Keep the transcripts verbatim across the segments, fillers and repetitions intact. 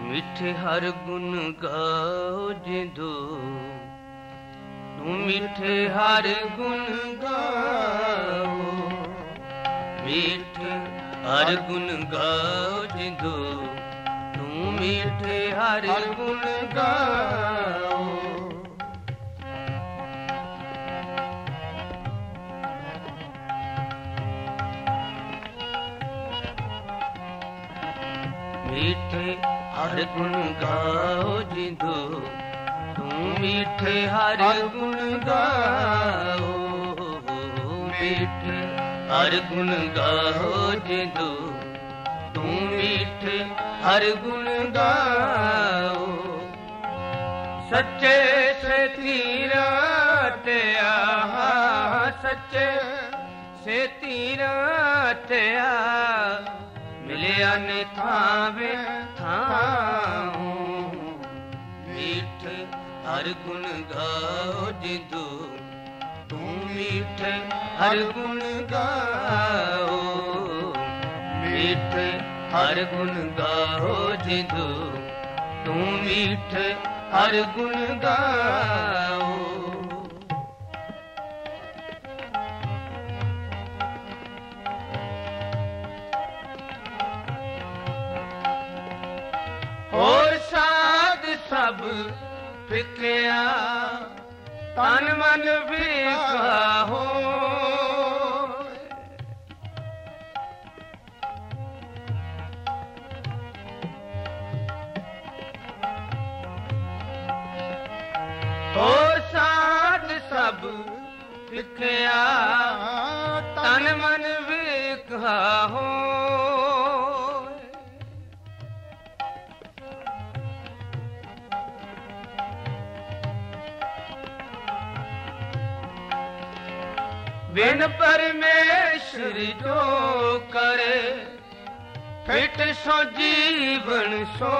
मिठे हर गुण गाओ जिंदो तू मिठे हर गुण गाओ मिठे हर गुण गाओ जिंदो तू मिठे हर गुण गाओ मीठे हर गुण गाओ जिंदो तू मीठे हर गुण गाओ मीठे हर गुण गाओ जिंदो तू मीठे हर गुण गाओ सच्चे से तीरा तेया सच्चे से तीरा तेया मिलिया ने थावे थाऊं मीठे हर गुण गाओ जिंदो तू मीठे हर गुण गाओ मीठे हर गुण गाओ जिंदो तू मीठे हर गुण गाओ और साध सब फिकिया तन मन विका हो और साध सब फिकिया तन मन विका हो बिन परमेश्वर जो करे फिट सो जीवन सो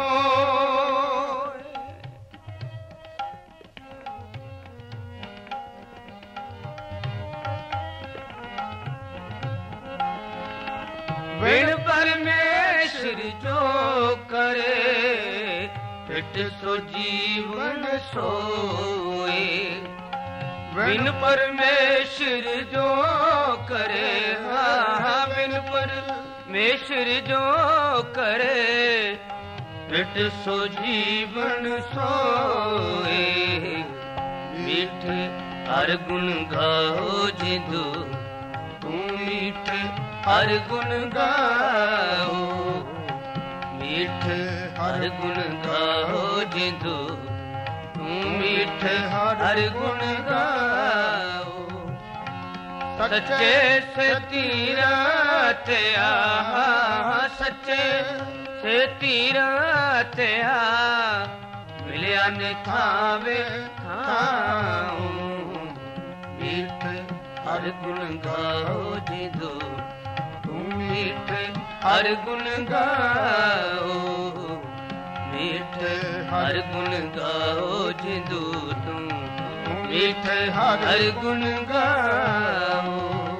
बिन परमेश्वर जो करे फिट सो जीवन सोए बिन परमेश्वर जो करे हाँ बिन परमेश्वर जो करे फिट सो जीवन सोए मीठे हर गुण गाओ जिंदो तू मीठे हर गुण गाओ मीठे हर गुण गाओ जिंदो मीठे हर गुण गाओ सच्चे से तीरा तेया सच्चे से तीरा तेया मिलिया ने थावे थाऊं मीठे हर गुण गाओ जिंदो तू मीठे हर गुण गाओ मीठे हर गुण गाओ जिंदो तू मीठे हर गुण गाओ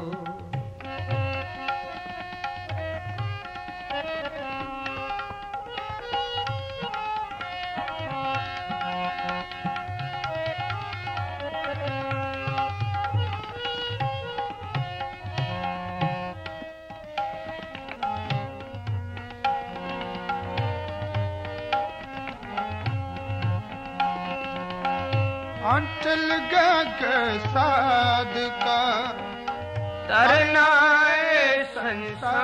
अंचल गग साध का तरना संसार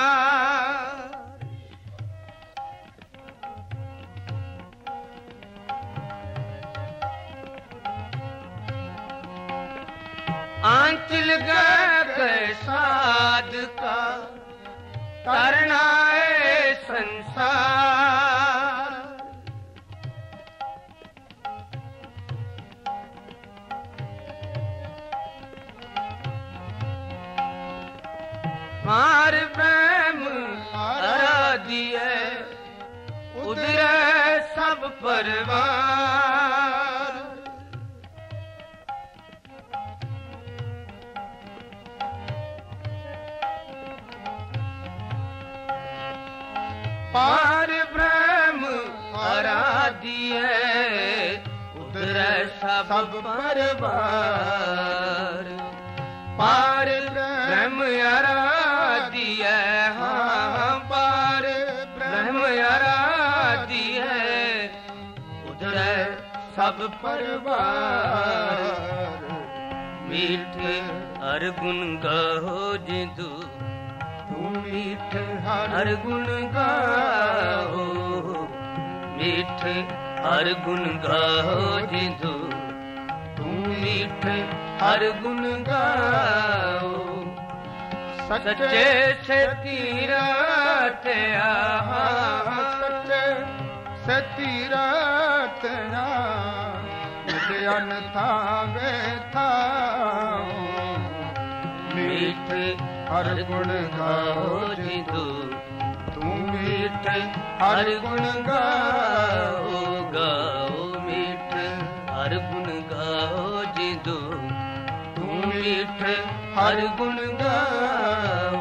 अंचल गग साध का तरना संसार मार प्रेम आराधिए उधर सब परवार पार ब्रह्म सब परवार पार ब्रह्म आराध्य हाँ पार ब्रह्म आराध्य उधर सब परवार मीठे हर गुण गाओ जिंदू तू मीठे हर गुण गाओ मीठे हर गुण गाओ जिंदू तू मीठे हर गुण गाओ सच्चे से तीरथ सच्चे से तीरथ अन थावे था मीठे हर गुण गाओ जिंदू तू मीठे हर गुण गाओ गाओ मीठे हर गुण गाओ जिंदू तू मीठे हर गुण गाओ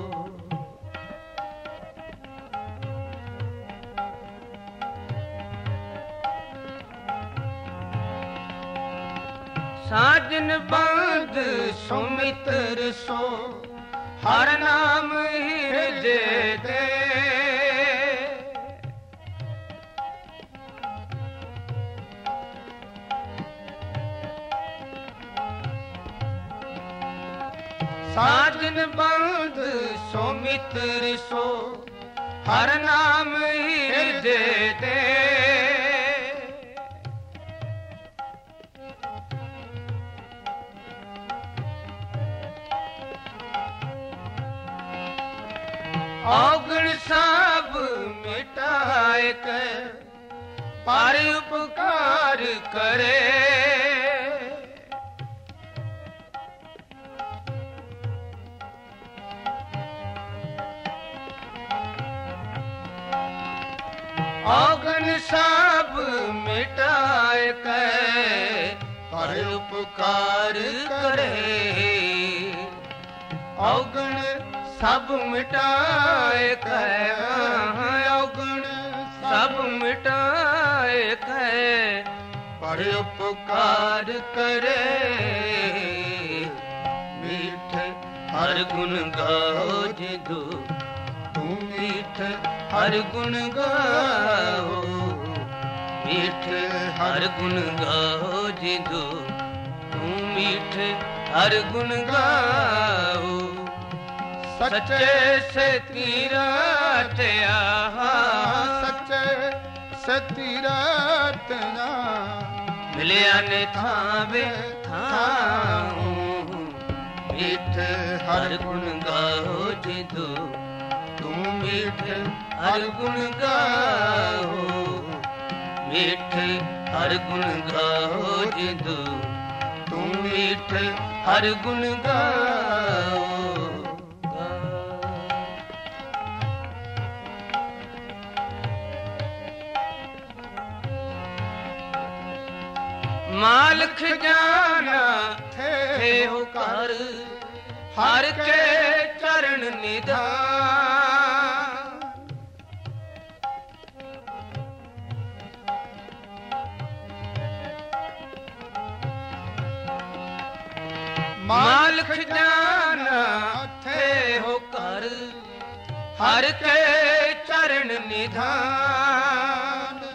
साजन बंद सुमित्र सो हर नाम हृदय दे साजन बंद सुमित्र सो हर नाम हृदय दे औगुण सब मिटाए कर पर उपकार करे औगुण सब मिटाए कर पर उपकार करे औगुण सब मिटाए कह औगुण सब मिटाए कह पर उपकार करे मीठे हर गुण गाओ जिंदू तू मीठे हर गुण गाओ मीठे हर गुण गाओ जिंदू तू मीठे हर गुण गाओ सच्चे से तीरथ सच्चे से तीरथ मिलिया ने थावे थाऊं मीठे हर गुण गाओ जिंदू तू मीठे हर गुण गाओ मीठे हर गुण गाओ जिंदू तू मीठे हर गुण गाओ मालक जाना थे हो कर हर के चरण निधान मालक जाना थे हो कर हर के चरण निधान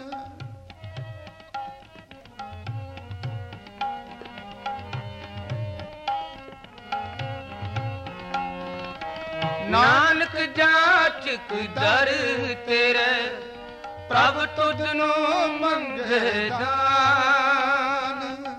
नानक जाचक दर तेरे प्रभ तुझनो मंगे दान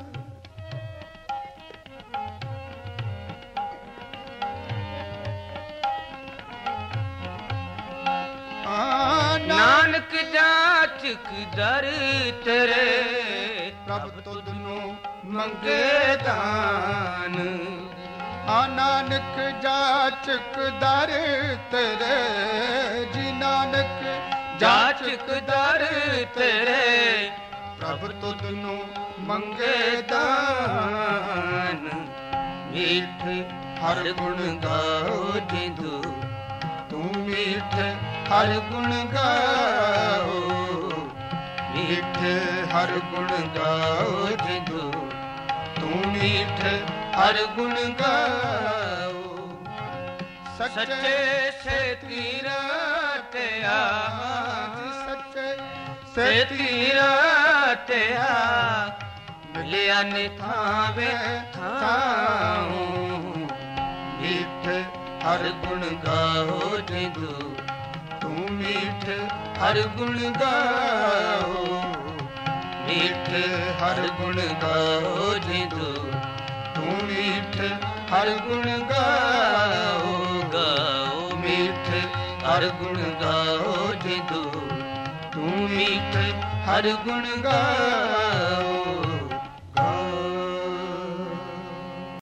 नानक जाचक दर तेरे प्रभ तुझनो मंगे दान नानक जाचक दर तेरे जी नानक जाचक दर तेरे प्रभ तुझनु मंगे दान मीठे हर गुण गाओ जिंदू तू मीठे हर गुण गाओ मीठे हर गुण गाओ जिंदू ਮੀਠ ਹਰ ਗੁਣ ਗਾਓ। ਸੱਚੇ ਸੇਤੀ ਰਤਿਆ, ਸੱਚੇ ਸੇਤੀ ਰਤਿਆ, ਮਿਲਿਆ ਨਿ ਥਾਵੇ ਥਾਉ। ਮੀਠ ਹਰ ਗੁਣ ਗਾਓ ਜਿੰਦੂ, ਤੂੰ ਮੀਠ ਹਰ ਗੁਣ ਗਾਓ। ਮੀਠ ਹਰ ਗੁਣ ਗਾਓ ਜਿੰਦੂ, ਤੂੰ ਮੀਠ ਹਰ ਗੁਣ ਗਾਓ। ਗਾਓ ਮੀਠ ਹਰ ਗੁਣ ਗਾਓ ਜਿੰਦੂ, ਤੂੰ ਮੀਠ ਹਰ ਗੁਣ ਗਾਓ।